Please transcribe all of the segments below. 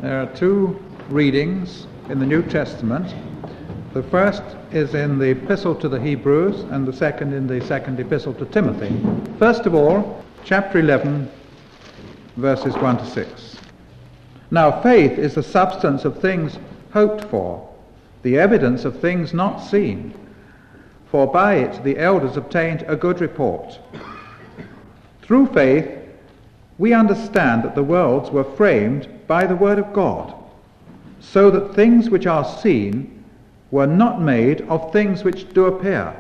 There are two readings in the New Testament. The first is in the Epistle to the Hebrews and the second in the second Epistle to Timothy. First of all, chapter 11, verses 1 to 6. Now faith is the substance of things hoped for, the evidence of things not seen. For by it the elders obtained a good report. Through faith we understand that the worlds were framed by the word of God, so that things which are seen were not made of things which do appear.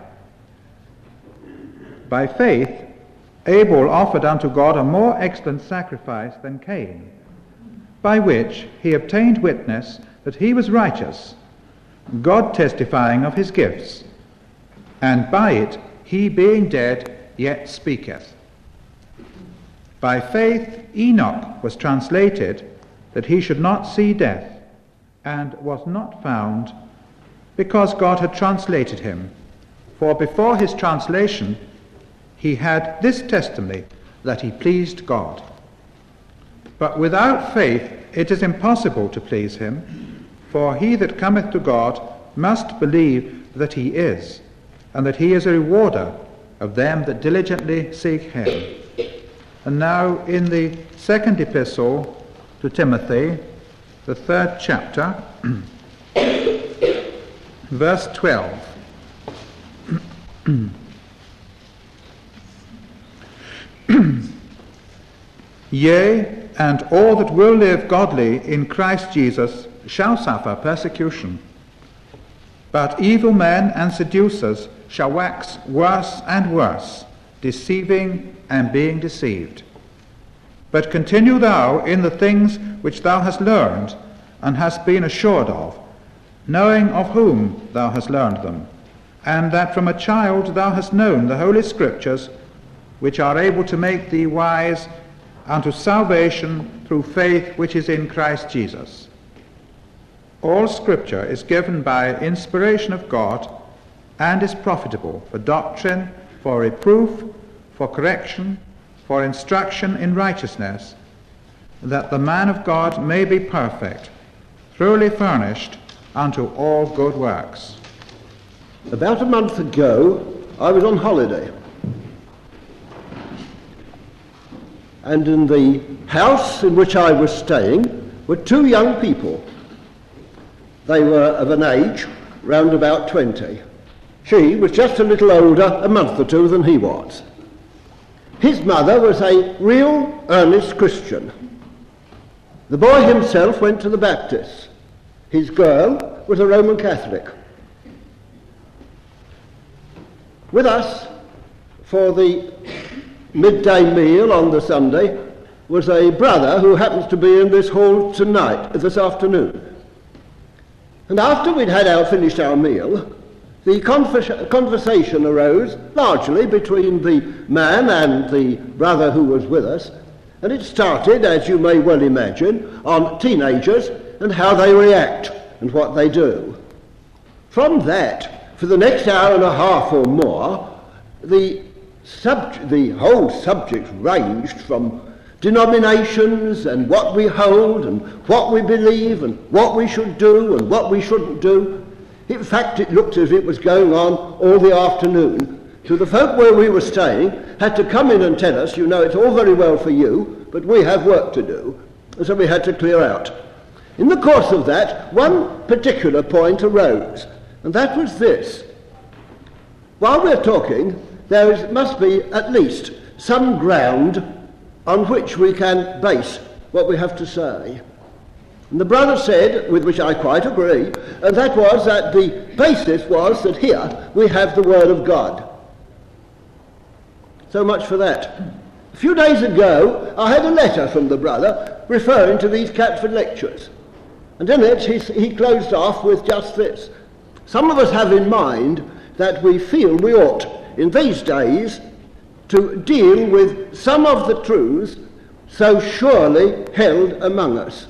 By faith Abel offered unto God a more excellent sacrifice than Cain, by which he obtained witness that he was righteous, God testifying of his gifts, and by it he being dead yet speaketh. By faith Enoch was translated that he should not see death, and was not found, because God had translated him. For before his translation he had this testimony, that he pleased God. But without faith it is impossible to please him, for he that cometh to God must believe that he is, and that he is a rewarder of them that diligently seek him. And now in the second epistle to Timothy, the third chapter, verse 12. Yea, and all that will live godly in Christ Jesus shall suffer persecution. But evil men and seducers shall wax worse and worse, deceiving and being deceived. But continue thou in the things which thou hast learned and hast been assured of, knowing of whom thou hast learned them, and that from a child thou hast known the Holy Scriptures, which are able to make thee wise unto salvation through faith which is in Christ Jesus. All Scripture is given by inspiration of God, and is profitable for doctrine, for reproof, for correction, for instruction in righteousness, that the man of God may be perfect, thoroughly furnished unto all good works. About a month ago, I was on holiday. And in the house in which I was staying were two young people. They were of an age round about 20. She was just a little older, a month or two, than he was. His mother was a real, earnest Christian. The boy himself went to the Baptists. His girl was a Roman Catholic. With us, for the midday meal on the Sunday, was a brother who happens to be in this hall this afternoon. And after we'd finished our meal, the conversation arose largely between the man and the brother who was with us, and it started, as you may well imagine, on teenagers and how they react and what they do. From that, for the next hour and a half or more, the whole subject ranged from denominations and what we hold and what we believe and what we should do and what we shouldn't do. In fact, it looked as if it was going on all the afternoon. So the folk where we were staying had to come in and tell us, you know, it's all very well for you, but we have work to do. And so we had to clear out. In the course of that, one particular point arose, and that was this. While we're talking, must be at least some ground on which we can base what we have to say. And the brother said, with which I quite agree, and that was that the basis was that here we have the Word of God. So much for that. A few days ago, I had a letter from the brother referring to these Catford lectures. And in it, he closed off with just this. Some of us have in mind that we feel we ought, in these days, to deal with some of the truths so surely held among us.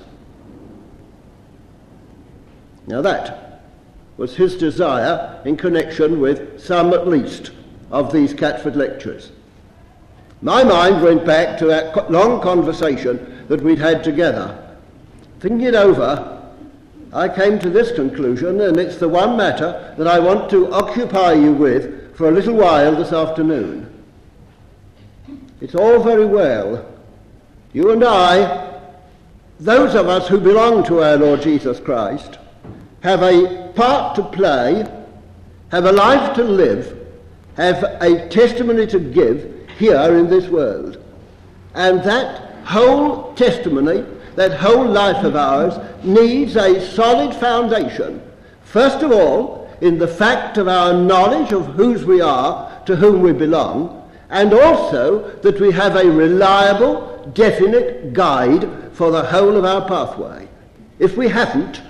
Now that was his desire in connection with some at least of these Catford lectures. My mind went back to that long conversation that we'd had together. thinking it over, I came to this conclusion, and it's the one matter that I want to occupy you with for a little while this afternoon. It's all very well. You and I, those of us who belong to our Lord Jesus Christ, have a part to play, have a life to live, have a testimony to give here in this world. And that whole testimony, that whole life of ours, needs a solid foundation. First of all, in the fact of our knowledge of whose we are, to whom we belong, and also that we have a reliable, definite guide for the whole of our pathway. If we haven't,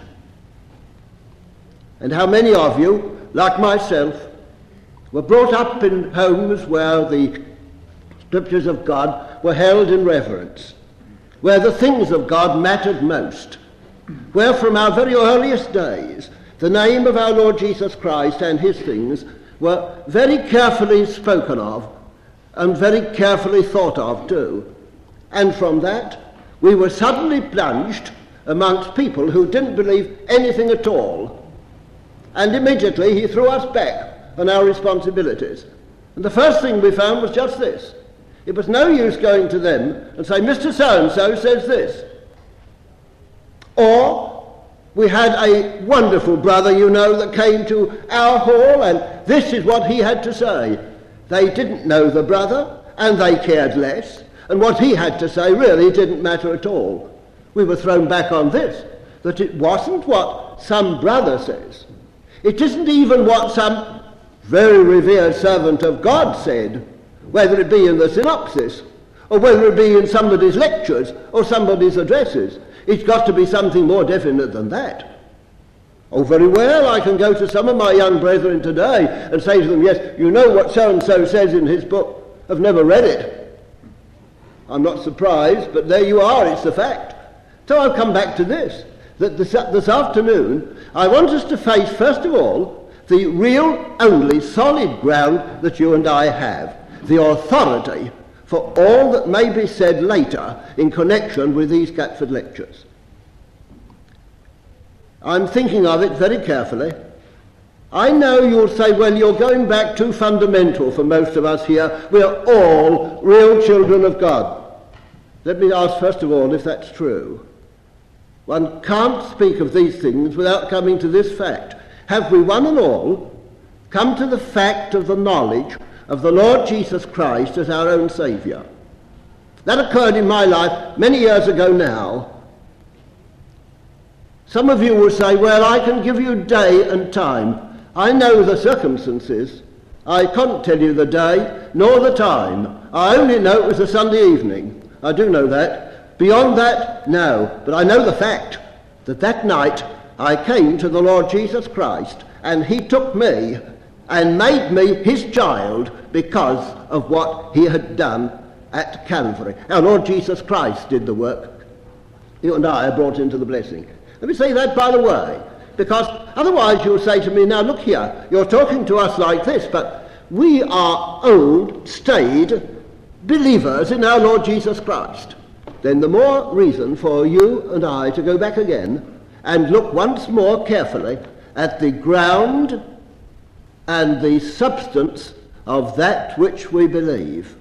and how many of you, like myself, were brought up in homes where the scriptures of God were held in reverence, where the things of God mattered most, where from our very earliest days the name of our Lord Jesus Christ and his things were very carefully spoken of and very carefully thought of too. And from that we were suddenly plunged amongst people who didn't believe anything at all. And immediately he threw us back on our responsibilities. And the first thing we found was just this. It was no use going to them and saying, Mr. So-and-so says this. Or we had a wonderful brother, you know, that came to our hall, and this is what he had to say. They didn't know the brother, and they cared less, and what he had to say really didn't matter at all. We were thrown back on this, that it wasn't what some brother says. It isn't even what some very revered servant of God said, whether it be in the synopsis, or whether it be in somebody's lectures, or somebody's addresses. It's got to be something more definite than that. Oh, very well, I can go to some of my young brethren today and say to them, yes, you know what so-and-so says in his book. I've never read it. I'm not surprised, but there you are, it's the fact. So I've come back to this, that this afternoon I want us to face, first of all, the real, only solid ground that you and I have, the authority for all that may be said later in connection with these Catford lectures. I'm thinking of it very carefully. I know you'll say, well, you're going back too fundamental for most of us here. We're all real children of God. Let me ask first of all if that's true. One can't speak of these things without coming to this fact. Have we one and all come to the fact of the knowledge of the Lord Jesus Christ as our own Saviour? That occurred in my life many years ago now. Some of you will say, well, I can give you day and time. I know the circumstances. I can't tell you the day nor the time. I only know it was a Sunday evening. I do know that. Beyond that, no. But I know the fact that that night I came to the Lord Jesus Christ and he took me and made me his child because of what he had done at Calvary. Our Lord Jesus Christ did the work. You and I are brought into the blessing. Let me say that by the way, because otherwise you'll say to me, now look here, you're talking to us like this, but we are old, staid believers in our Lord Jesus Christ. Then the more reason for you and I to go back again and look once more carefully at the ground and the substance of that which we believe.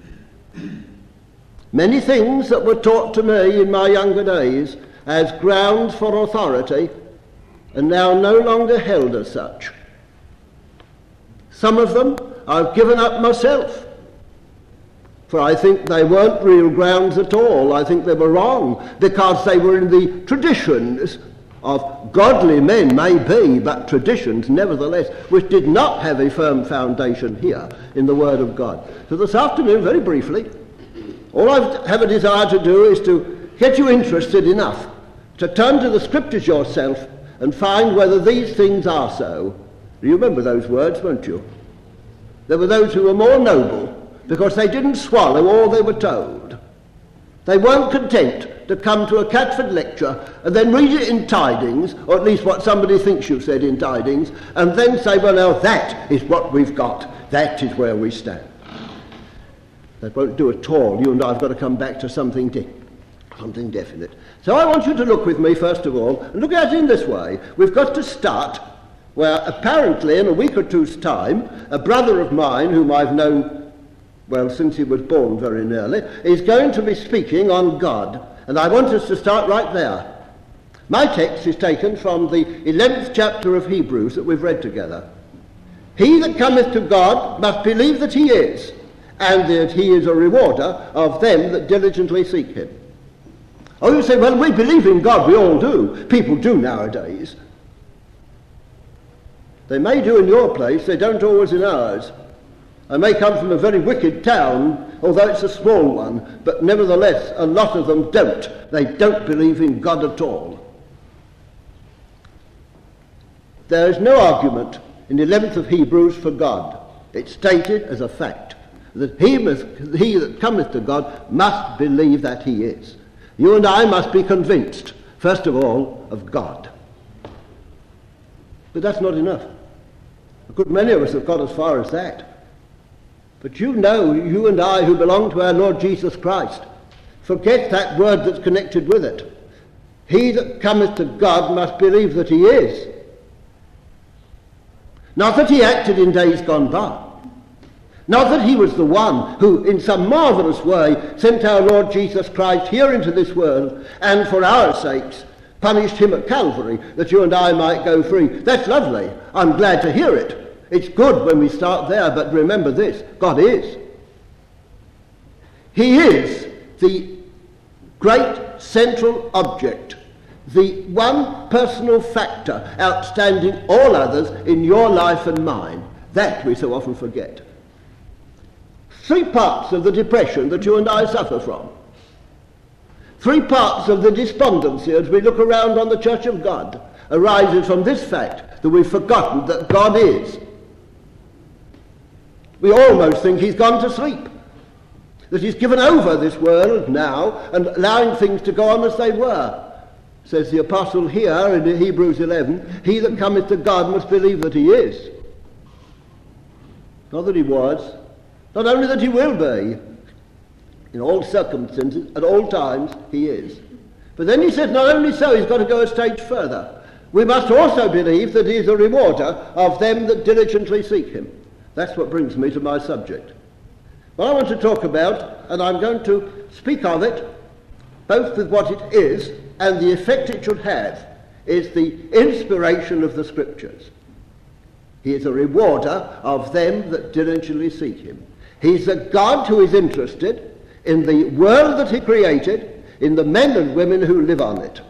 Many things that were taught to me in my younger days as grounds for authority are now no longer held as such. Some of them I've given up myself, for I think they weren't real grounds at all. I think they were wrong, because they were in the traditions of godly men, maybe, but traditions nevertheless, which did not have a firm foundation here in the Word of God. So this afternoon, very briefly, all I have a desire to do is to get you interested enough to turn to the Scriptures yourself and find whether these things are so. You remember those words, won't you? There were those who were more noble because they didn't swallow all they were told. They weren't content to come to a Catford lecture and then read it in Tidings, or at least what somebody thinks you've said in Tidings, and then say, well, now that is what we've got. That is where we stand. That won't do at all. You and I have got to come back to something something definite. So I want you to look with me, first of all, and look at it in this way. We've got to start where apparently in a week or two's time, a brother of mine whom I've known, well, since he was born very nearly, is going to be speaking on God. And I want us to start right there. My text is taken from the 11th chapter of Hebrews that we've read together. He that cometh to God must believe that he is, and that he is a rewarder of them that diligently seek him. Oh, you say, well, we believe in God, we all do. People do nowadays. They may do in your place, they don't always in ours. I may come from a very wicked town, although it's a small one, but nevertheless, a lot of them don't. They don't believe in God at all. There is no argument in the 11th of Hebrews for God. It's stated as a fact that he that cometh to God must believe that he is. You and I must be convinced, first of all, of God. But that's not enough. A good many of us have got as far as that. But you know, you and I who belong to our Lord Jesus Christ, forget that word that's connected with it. He that cometh to God must believe that he is. Not that he acted in days gone by. Not that he was the one who, in some marvellous way, sent our Lord Jesus Christ here into this world and for our sakes punished him at Calvary that you and I might go free. That's lovely. I'm glad to hear it. It's good when we start there, but remember this, God is. He is the great central object, the one personal factor outstanding all others in your life and mine. That we so often forget. 3 parts of the depression that you and I suffer from. 3 parts of the despondency as we look around on the Church of God arises from this fact that we've forgotten that God is. We almost think he's gone to sleep, that he's given over this world now and allowing things to go on as they were. Says the apostle here in Hebrews 11, he that cometh to God must believe that he is. Not that he was, not only that he will be. In all circumstances, at all times, he is. But then he says not only so, he's got to go a stage further. We must also believe that he is a rewarder of them that diligently seek him. That's what brings me to my subject. What I want to talk about, and I'm going to speak of it, both with what it is and the effect it should have, is the inspiration of the Scriptures. He is a rewarder of them that diligently seek him. He's a God who is interested in the world that he created, in the men and women who live on it.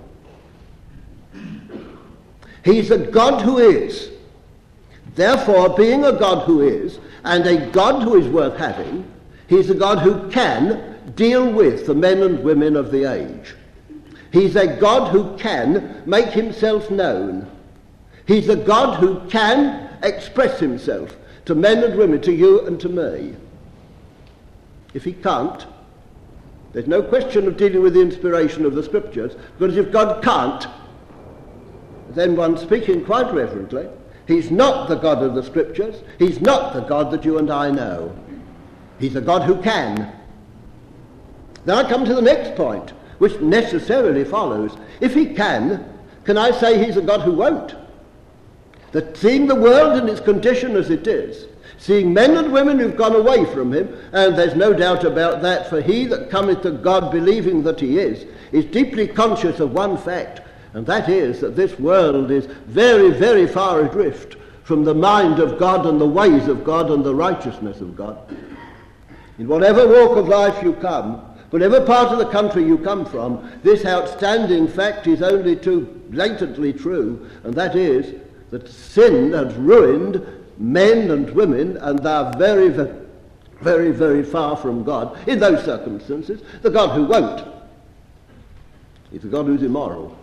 He's a God who is. Therefore, being a God who is, and a God who is worth having, he's a God who can deal with the men and women of the age. He's a God who can make himself known. He's a God who can express himself to men and women, to you and to me. If he can't, there's no question of dealing with the inspiration of the Scriptures, because if God can't, then one speaking quite reverently, he's not the God of the Scriptures, he's not the God that you and I know. He's a God who can. Then I come to the next point, which necessarily follows. If he can I say he's a God who won't? That seeing the world in its condition as it is, seeing men and women who've gone away from him, and there's no doubt about that, for he that cometh to God believing that he is deeply conscious of one fact, and that is that this world is very, very far adrift from the mind of God and the ways of God and the righteousness of God. In whatever walk of life you come, whatever part of the country you come from, this outstanding fact is only too blatantly true, and that is that sin has ruined men and women, and they are very, very, very far from God. In those circumstances, the God who won't is the God who's immoral.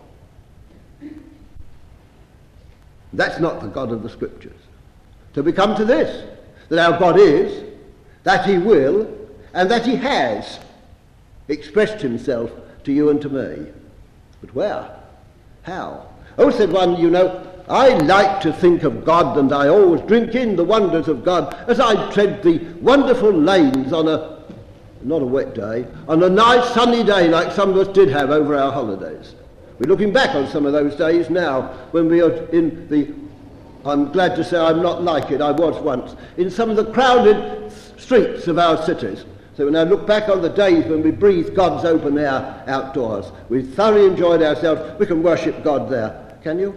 That's not the God of the Scriptures. So we come to this, that our God is, that he will, and that he has expressed himself to you and to me. But where? How? Oh, said one, you know, I like to think of God, and I always drink in the wonders of God as I tread the wonderful lanes on a not a wet day, on a nice sunny day like some of us did have over our holidays. We're looking back on some of those days now when we are in the, I'm glad to say I'm not like it, I was once, in some of the crowded streets of our cities. So when I look back on the days when we breathed God's open air outdoors, we thoroughly enjoyed ourselves, we can worship God there. Can you?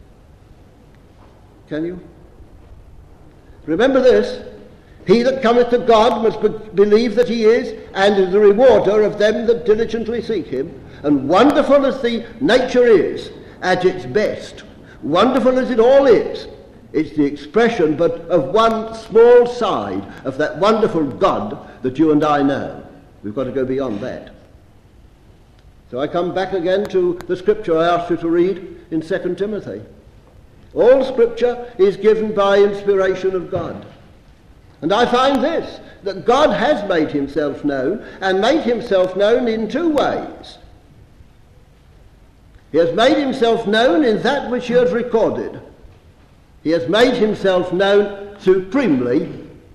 Can you? Remember this, he that cometh to God must believe that he is, and is the rewarder of them that diligently seek him. And wonderful as the nature is, at its best, wonderful as it all is, it's the expression but of one small side of that wonderful God that you and I know. We've got to go beyond that. So I come back again to the scripture I asked you to read in 2 Timothy. All scripture is given by inspiration of God. And I find this, that God has made himself known, and made himself known in two ways. He has made himself known in that which he has recorded. He has made himself known supremely,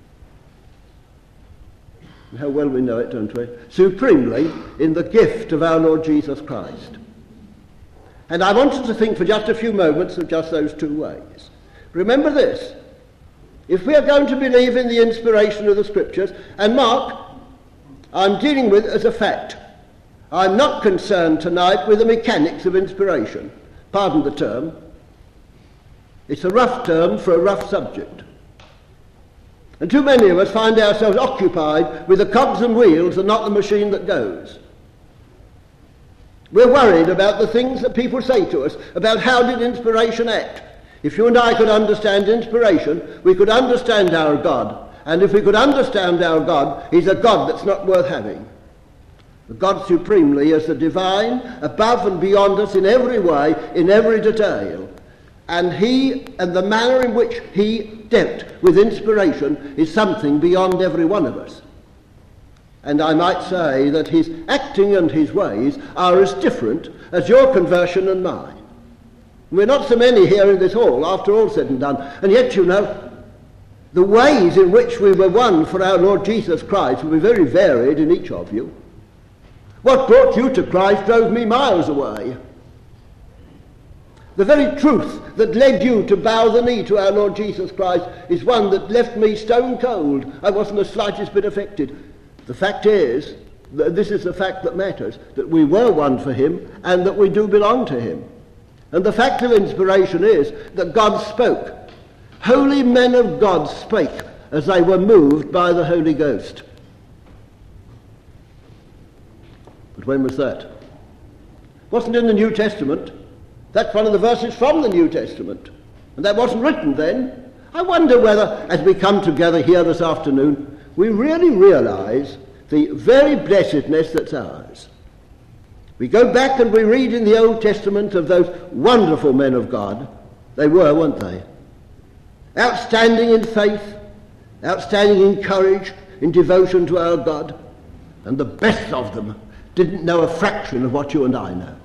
and how well we know it, don't we? Supremely in the gift of our Lord Jesus Christ. And I wanted to think for just a few moments of just those two ways. Remember this, if we are going to believe in the inspiration of the Scriptures, and mark, I'm dealing with as a fact. I'm not concerned tonight with the mechanics of inspiration. Pardon the term. It's a rough term for a rough subject. And too many of us find ourselves occupied with the cogs and wheels and not the machine that goes. We're worried about the things that people say to us, about how did inspiration act. If you and I could understand inspiration, we could understand our God. And if we could understand our God, he's a God that's not worth having. The God supremely is the divine, above and beyond us in every way, in every detail. And he, and the manner in which he dealt with inspiration is something beyond every one of us. And I might say that his acting and his ways are as different as your conversion and mine. We're not so many here in this hall, after all said and done, and yet, you know, the ways in which we were won for our Lord Jesus Christ will be very varied in each of you. What brought you to Christ drove me miles away. The very truth that led you to bow the knee to our Lord Jesus Christ is one that left me stone cold. I wasn't the slightest bit affected. The fact is, this is the fact that matters, that we were won for him and that we do belong to him. And the fact of inspiration is that God spoke. Holy men of God spake as they were moved by the Holy Ghost. But when was that? Wasn't in the New Testament. That's one of the verses from the New Testament. And that wasn't written then. I wonder whether, as we come together here this afternoon, we really realize the very blessedness that's ours. We go back and we read in the Old Testament of those wonderful men of God. They were, weren't they? Outstanding in faith, outstanding in courage, in devotion to our God. And the best of them didn't know a fraction of what you and I know.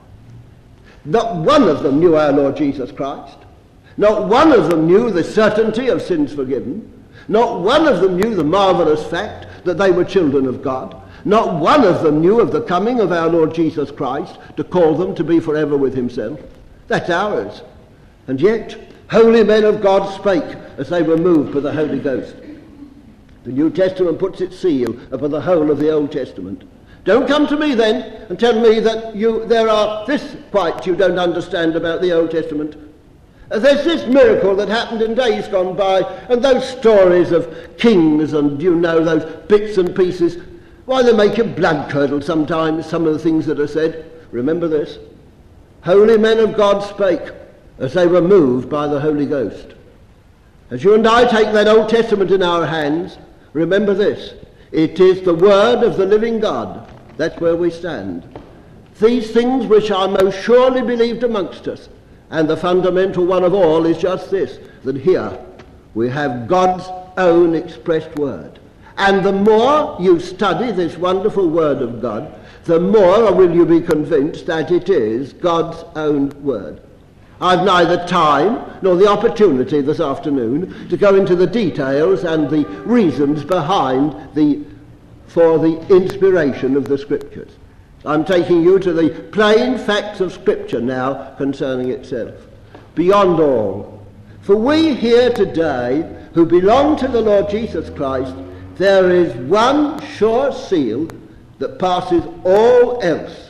Not one of them knew our Lord Jesus Christ. Not one of them knew the certainty of sins forgiven. Not one of them knew the marvelous fact that they were children of God. Not one of them knew of the coming of our Lord Jesus Christ to call them to be forever with himself. That's ours. And yet, holy men of God spake as they were moved by the Holy Ghost. The New Testament puts its seal upon the whole of the Old Testament. Don't come to me then and tell me that there are this quite you don't understand about the Old Testament. There's this miracle that happened in days gone by, and those stories of kings and, you know, those bits and pieces. Why, they make your blood curdle sometimes, some of the things that are said. Remember this. Holy men of God spake as they were moved by the Holy Ghost. As you and I take that Old Testament in our hands, remember this. It is the word of the living God. That's where we stand. These things which are most surely believed amongst us, and the fundamental one of all is just this, that here we have God's own expressed word. And the more you study this wonderful word of God, the more will you be convinced that it is God's own word. I've neither time nor the opportunity this afternoon to go into the details and the reasons behind the for the inspiration of the Scriptures. I'm taking you to the plain facts of Scripture now concerning itself. Beyond all, for we here today who belong to the Lord Jesus Christ, there is one sure seal that passes all else.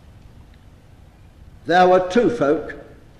There were two folk.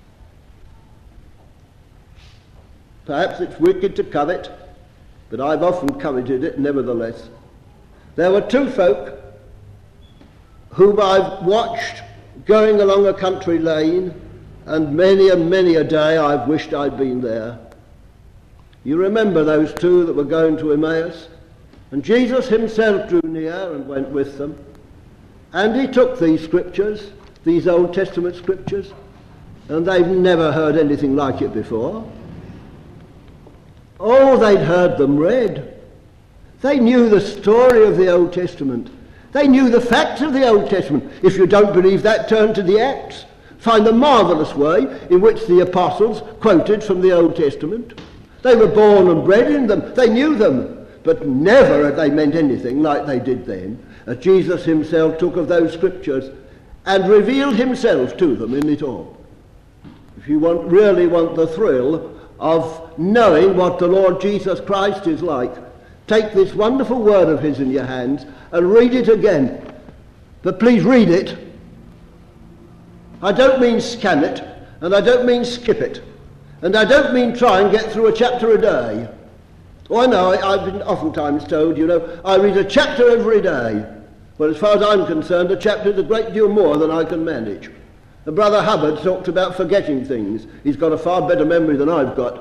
Perhaps it's wicked to covet, but I've often coveted it nevertheless. There were two folk whom I've watched going along a country lane, and many a day I've wished I'd been there. You remember those two that were going to Emmaus? And Jesus himself drew near and went with them. And he took these scriptures, these Old Testament scriptures, and they've never heard anything like it before. Oh, they'd heard them read. They knew the story of the Old Testament. They knew the facts of the Old Testament. If you don't believe that, turn to the Acts. Find the marvellous way in which the apostles quoted from the Old Testament. They were born and bred in them. They knew them. But never had they meant anything like they did then. As Jesus himself took of those scriptures and revealed himself to them in it all. If you really want the thrill of knowing what the Lord Jesus Christ is like, take this wonderful word of his in your hands and read it again. But please read it. I don't mean scan it, and I don't mean skip it, and I don't mean try and get through a chapter a day. Oh, I know, I've been oftentimes told, I read a chapter every day. Well, as far as I'm concerned, a chapter is a great deal more than I can manage. And Brother Hubbard talked about forgetting things. He's got a far better memory than I've got.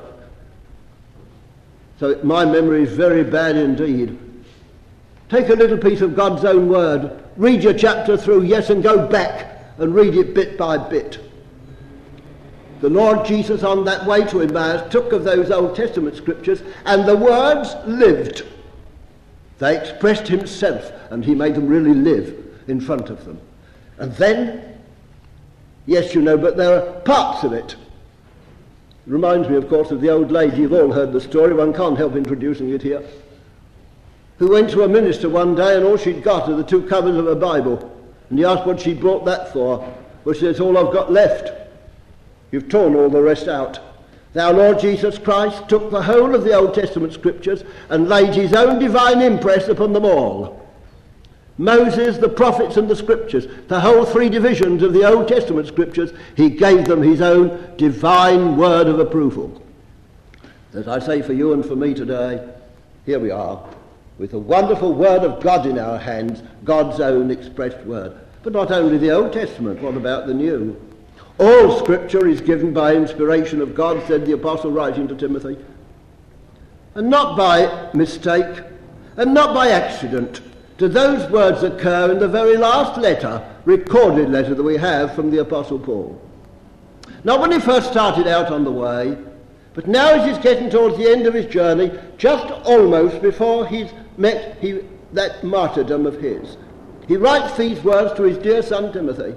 So my memory is very bad indeed. Take a little piece of God's own word, read your chapter through, yes, and go back and read it bit by bit. The Lord Jesus on that way to Emmaus took of those Old Testament scriptures, and the words lived. They expressed himself, and he made them really live in front of them. And then, yes, but there are parts of it. It reminds me, of course, of the old lady. You've all heard the story. One can't help introducing it here. Who went to a minister one day, and all she'd got are the two covers of a Bible. And he asked what she'd brought that for. Well, she said, it's all I've got left. You've torn all the rest out. Now, Lord Jesus Christ took the whole of the Old Testament scriptures and laid his own divine impress upon them all. Moses, the prophets and the scriptures, the whole three divisions of the Old Testament scriptures, he gave them his own divine word of approval. As I say for you and for me today, here we are, with the wonderful word of God in our hands, God's own expressed word. But not only the Old Testament, what about the New? All scripture is given by inspiration of God, said the apostle writing to Timothy. And not by mistake, and not by accident, do those words occur in the very last letter, recorded letter that we have from the apostle Paul. Not when he first started out on the way, but now as he's getting towards the end of his journey, just almost before he's met that martyrdom of his. He writes these words to his dear son Timothy,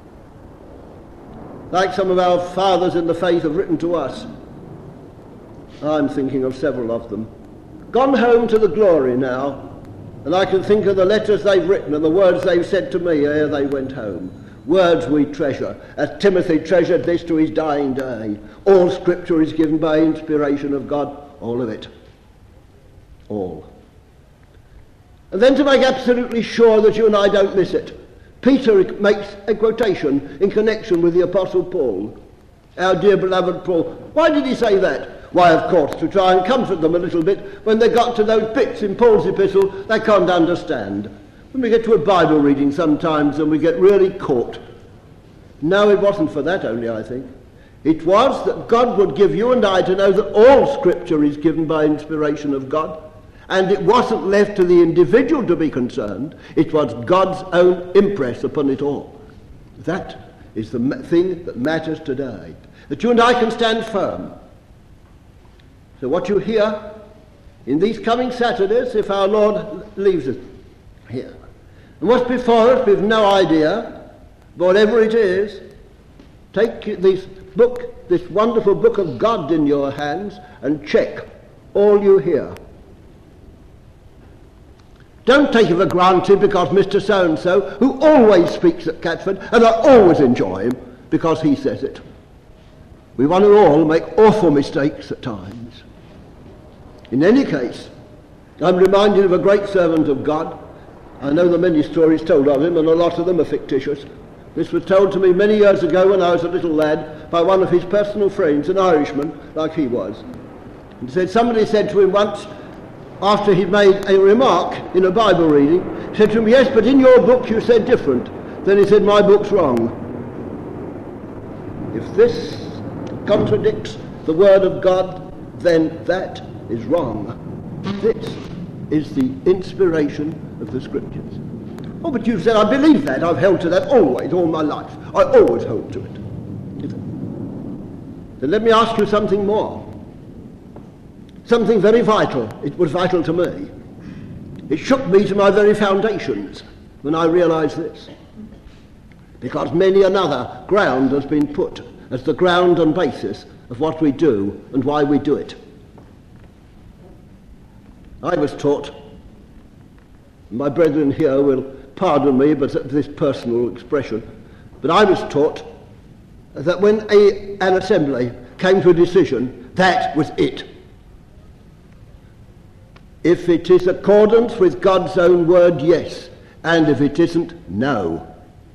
like some of our fathers in the faith have written to us. I'm thinking of several of them. Gone home to the glory now, and I can think of the letters they've written and the words they've said to me ere they went home. Words we treasure, as Timothy treasured this to his dying day. All scripture is given by inspiration of God, all of it. All. And then to make absolutely sure that you and I don't miss it, Peter makes a quotation in connection with the Apostle Paul, our dear beloved Paul. Why did he say that? Why, of course, to try and comfort them a little bit when they got to those bits in Paul's epistle they can't understand. When we get to a Bible reading sometimes and we get really caught. No, it wasn't for that only, I think. It was that God would give you and I to know that all Scripture is given by inspiration of God. And it wasn't left to the individual to be concerned. It was God's own impress upon it all. That is the thing that matters today. That you and I can stand firm. So what you hear in these coming Saturdays, if our Lord leaves us here, and what's before us, we've no idea, but whatever it is, take this book, this wonderful book of God in your hands, and check all you hear. Don't take it for granted because Mr. So-and-so, who always speaks at Catford, and I always enjoy him, because he says it. We want to all make awful mistakes at times. In any case, I'm reminded of a great servant of God. I know the many stories told of him, and a lot of them are fictitious. This was told to me many years ago when I was a little lad by one of his personal friends, an Irishman, like he was. And said, somebody said to him once, after he'd made a remark in a Bible reading, said to him, yes, but in your book you said different. Then he said, my book's wrong. If this contradicts the word of God, then that is wrong. This is the inspiration of the Scriptures. Oh, but you've said, I believe that. I've held to that always, all my life. I always hold to it. Then let me ask you something more. Something very vital. It was vital to me. It shook me to my very foundations when I realized this. Because many another ground has been put as the ground and basis of what we do and why we do it. I was taught, my brethren here will pardon me but this personal expression, but I was taught that when an assembly came to a decision, that was it. If it is accordance with God's own word, yes, and if it isn't, no.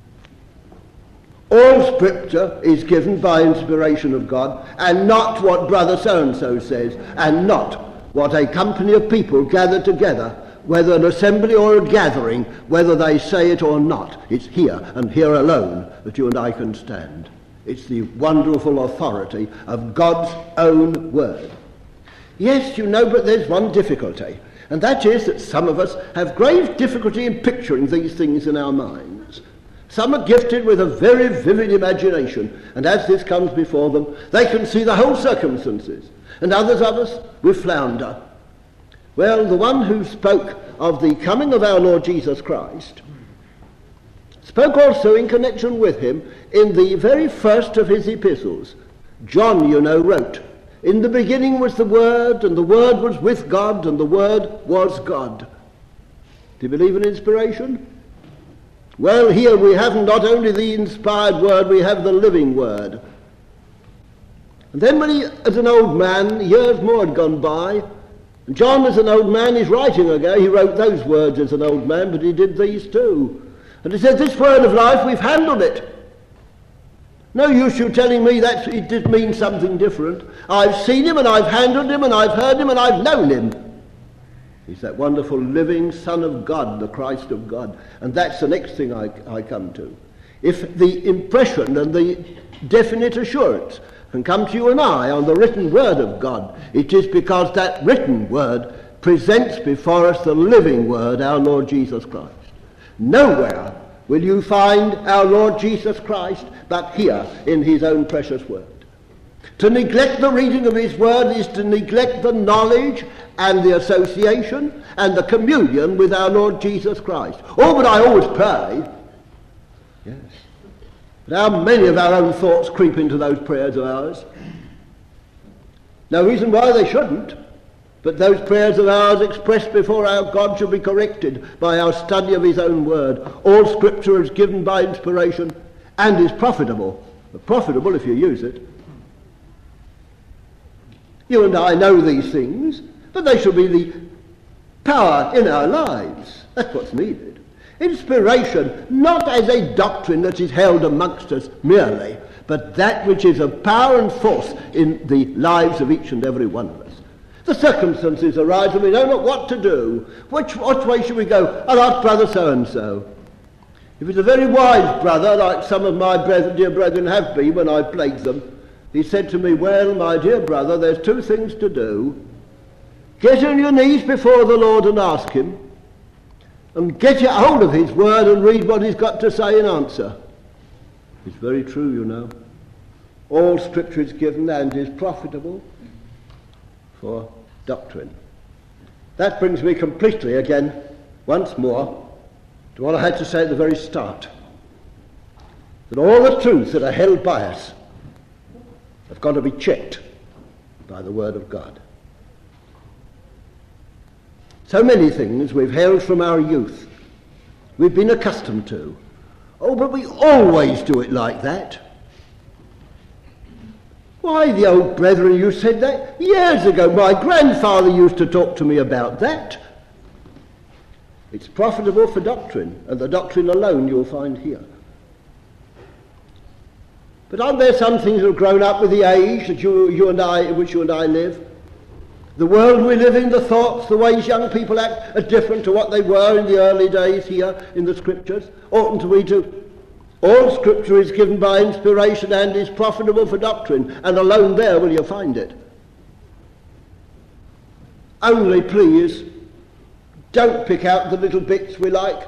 All Scripture is given by inspiration of God, and not what brother so-and-so says, and not what a company of people gather together, whether an assembly or a gathering, whether they say it or not. It's here, and here alone, that you and I can stand. It's the wonderful authority of God's own word. Yes, you know, but there's one difficulty, and that is that some of us have grave difficulty in picturing these things in our minds. Some are gifted with a very vivid imagination, and as this comes before them, they can see the whole circumstances, and others of us, we flounder. Well, the one who spoke of the coming of our Lord Jesus Christ spoke also in connection with him in the very first of his epistles. John, you know, wrote, in the beginning was the Word, and the Word was with God, and the Word was God. Do you believe in inspiration? Well, here we have not only the inspired Word, we have the living Word. And then when he, as an old man, years more had gone by, and John as an old man is writing again, he wrote those words as an old man, but he did these too. And he said, this word of life, we've handled it. No use you telling me that it did mean something different. I've seen him and I've handled him and I've heard him and I've known him. He's that wonderful living Son of God, the Christ of God. And that's the next thing I come to. If the impression and the definite assurance can come to you and I on the written word of God, it is because that written word presents before us the living word, our Lord Jesus Christ. Nowhere will you find our Lord Jesus Christ but here in his own precious word. To neglect the reading of his word is to neglect the knowledge and the association and the communion with our Lord Jesus Christ. Oh, but I always pray. Yes. But how many of our own thoughts creep into those prayers of ours? No reason why they shouldn't. But those prayers of ours expressed before our God shall be corrected by our study of his own word. All Scripture is given by inspiration and is profitable. Profitable if you use it. You and I know these things, but they shall be the power in our lives. That's what's needed. Inspiration, not as a doctrine that is held amongst us merely, but that which is of power and force in the lives of each and every one of us. The circumstances arise and we know not what to do. Which way should we go? I'll ask brother so-and-so. If it's a very wise brother, like some of my dear brethren have been when I plagued them, he said to me, well, my dear brother, there's two things to do. Get on your knees before the Lord and ask him, and get your hold of his word and read what he's got to say in answer. It's very true, you know. All Scripture is given and is profitable for doctrine. That brings me completely again, once more, to what I had to say at the very start. That all the truths that are held by us have got to be checked by the Word of God. So many things we've held from our youth, we've been accustomed to. Oh, but we always do it like that. Why, the old brethren, you said that years ago. My grandfather used to talk to me about that. It's profitable for doctrine, and the doctrine alone you'll find here. But aren't there some things that have grown up with the age that in which you and I live? The world we live in, the thoughts, the ways young people act are different to what they were in the early days here in the Scriptures. Oughtn't we to? All Scripture is given by inspiration and is profitable for doctrine, and alone there will you find it. Only, please, don't pick out the little bits we like.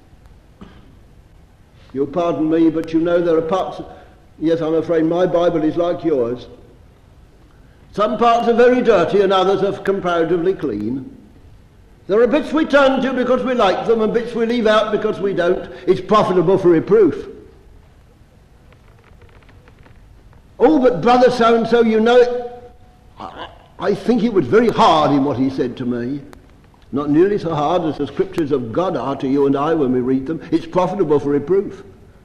You'll pardon me, but you know there are parts... Yes, I'm afraid my Bible is like yours. Some parts are very dirty and others are comparatively clean. There are bits we turn to because we like them and bits we leave out because we don't. It's profitable for reproof. Oh, but brother so-and-so, you know it. I think it was very hard in what he said to me. Not nearly so hard as the Scriptures of God are to you and I when we read them. It's profitable for reproof.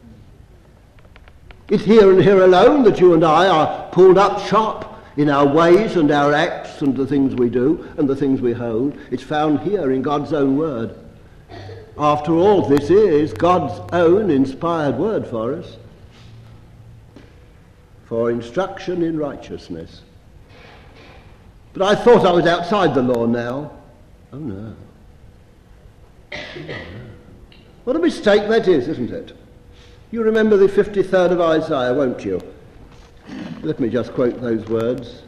It's here and here alone that you and I are pulled up sharp in our ways and our acts and the things we do and the things we hold. It's found here in God's own word. After all, this is God's own inspired word for us, for instruction in righteousness. But I thought I was outside the law now. Oh no. What a mistake that is, isn't it? You remember the 53rd of Isaiah, won't you? Let me just quote those words.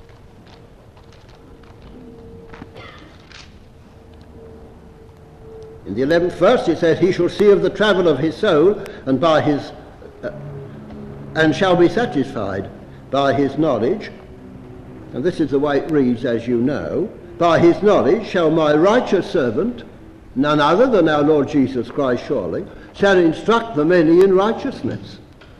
In the 11th verse it says, "He shall see of the travel of his soul, and by his and shall be satisfied by his knowledge." And this is the way it reads, as you know. "By his knowledge shall my righteous servant, none other than our Lord Jesus Christ surely, shall instruct the many in righteousness."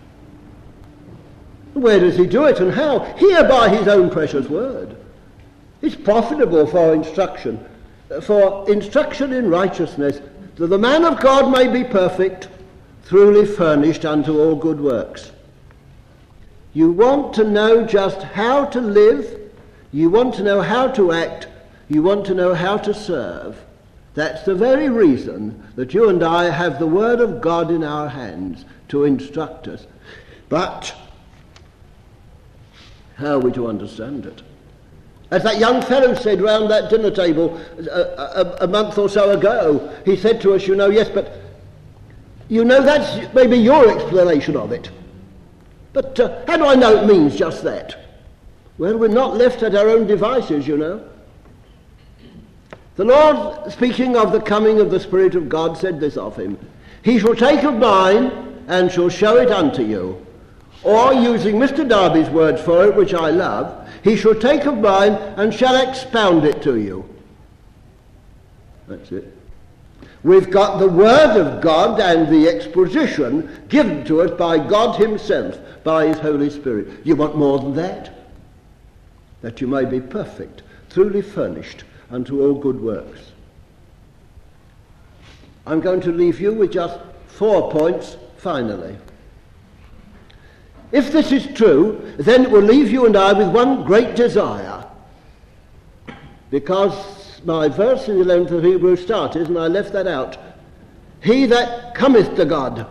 Where does he do it and how? Here by his own precious word. It's profitable for instruction in righteousness, that the man of God may be perfect, truly furnished unto all good works. You want to know just how to live, you want to know how to act, you want to know how to serve. That's the very reason that you and I have the Word of God in our hands to instruct us. But how are we to understand it? As that young fellow said round that dinner table a month or so ago, he said to us, you know, yes, but you know that's maybe your explanation of it. But how do I know it means just that? Well, we're not left at our own devices, you know. The Lord, speaking of the coming of the Spirit of God, said this of him: "He shall take of mine and shall show it unto you." Or, using Mr. Darby's words for it, which I love, "He shall take of mine and shall expound it to you." That's it. We've got the Word of God and the exposition given to us by God himself, by his Holy Spirit. You want more than that? That you may be perfect, truly furnished unto all good works. I'm going to leave you with just 4 points finally. If this is true, then it will leave you and I with one great desire. Because my verse in the 11th of Hebrews started, and I left that out. He that cometh to God.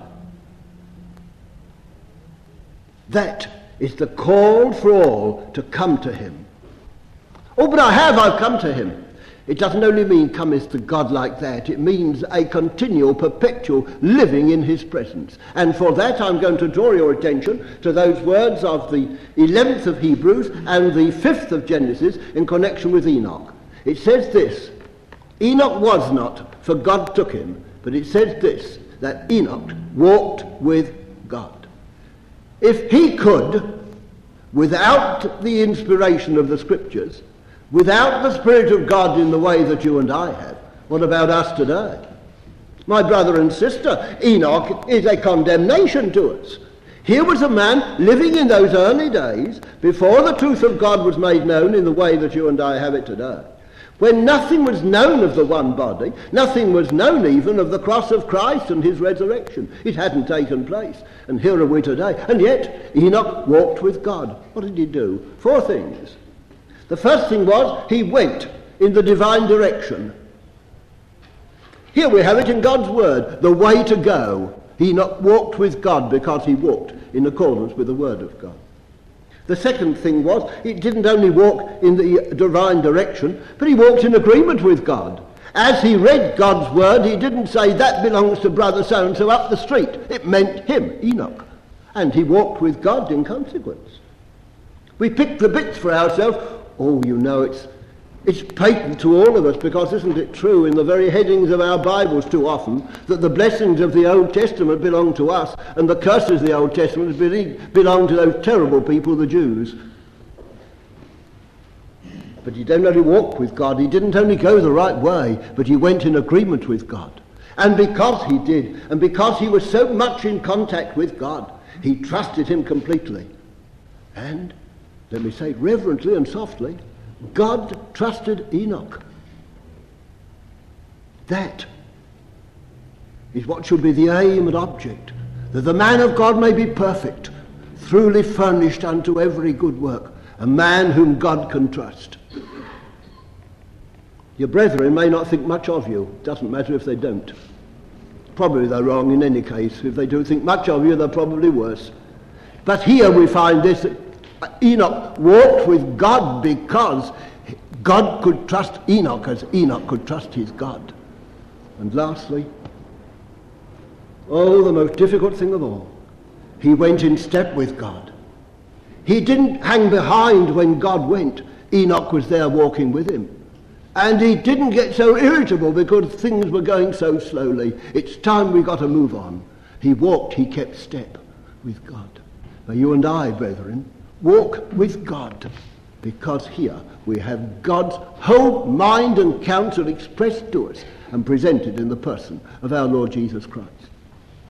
That is the call for all to come to him. Oh, but I've come to him. It doesn't only mean cometh to God like that. It means a continual, perpetual living in his presence. And for that I'm going to draw your attention to those words of the 11th of Hebrews and the 5th of Genesis in connection with Enoch. It says this: Enoch was not, for God took him. But it says this, that Enoch walked with God. If he could, without the inspiration of the Scriptures, without the Spirit of God in the way that you and I have, what about us today? My brother and sister, Enoch is a condemnation to us. Here was a man living in those early days, before the truth of God was made known in the way that you and I have it today. when nothing was known of the one body, nothing was known even of the cross of Christ and his resurrection. It hadn't taken place. And here are we today. And yet, Enoch walked with God. What did he do? 4 things. The first thing was, he went in the divine direction. Here we have it in God's word, the way to go. Enoch walked with God because he walked in accordance with the word of God. The second thing was, he didn't only walk in the divine direction, but he walked in agreement with God. As he read God's word, he didn't say, that belongs to brother so-and-so up the street. It meant him, Enoch. And he walked with God in consequence. We picked the bits for ourselves. Oh, you know, it's patent to all of us, because isn't it true in the very headings of our Bibles too often that the blessings of the Old Testament belong to us and the curses of the Old Testament belong to those terrible people, the Jews. But he didn't only walk with God, he didn't only go the right way, but he went in agreement with God. And because he did, and because he was so much in contact with God, he trusted him completely. And, let me say it reverently and softly, God trusted Enoch. That is what should be the aim and object, that the man of God may be perfect, truly furnished unto every good work, a man whom God can trust. Your brethren may not think much of you. Doesn't matter if they don't. Probably they're wrong in any case. If they do think much of you, they're probably worse. But here we find this, Enoch walked with God because God could trust Enoch as Enoch could trust his God. And lastly, the most difficult thing of all, he went in step with God. He didn't hang behind when God went. Enoch was there walking with him. And he didn't get so irritable because things were going so slowly. It's time we got to move on. He walked, he kept step with God. Now you and I, brethren, walk with God, because here we have God's whole mind and counsel expressed to us and presented in the person of our Lord Jesus Christ.